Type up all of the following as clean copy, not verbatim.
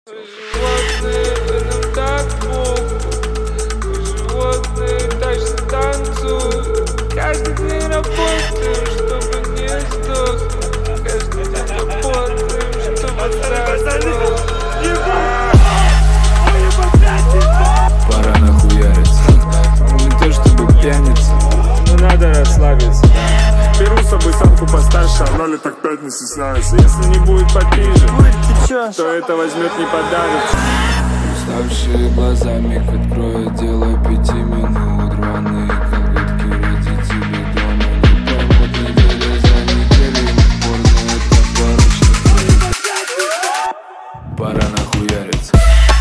Животные, нам так похуй. Животные также танцуют. Каждый день работаем, чтобы не сдохнуть. Каждый день работаем, чтобы заснуть. Пора нахуяриться. Не то чтобы пьяница, но надо расслабиться. Беру с собой самку постарше, а в роли так 5 не стесняется. Если не будет попиже, то это возьмет не подарит. Уставшие глазами откроет дело 5 минут. Рваные колготки родители дома не поймут. Неделя за неделей, порно это парочка. Пора нахуяриться.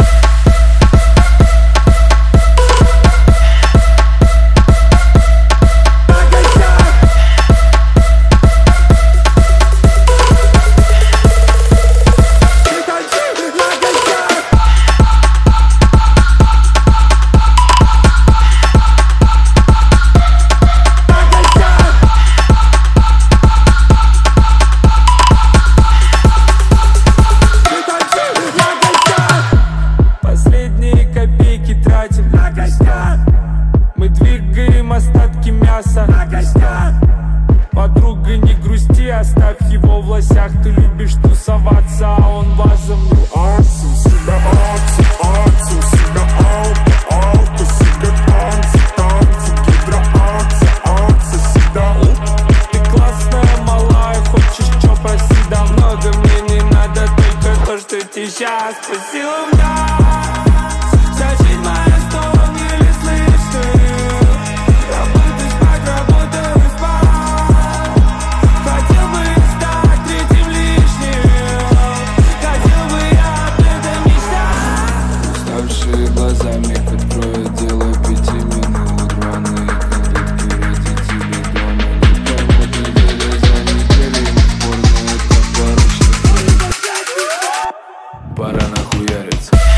Мы двигаем остатки мяса на костях. Подруга, не грусти, оставь его в лосях. Ты любишь тусоваться, а он вазом. Ты классная, малая, хочешь чё, проси, да много мне не надо, только то, что ты сейчас спросила меня. Вся жизнь моя снова не слышишь. Работаю, спать. Хотел бы стать третьим лишним. Хотел бы я об этом мечтать. Уставшие глазами откроет дело 5 минут. Рваные колготки родители дома не поймут. Неделя за неделей, порно это парочка. Пора нахуяриться.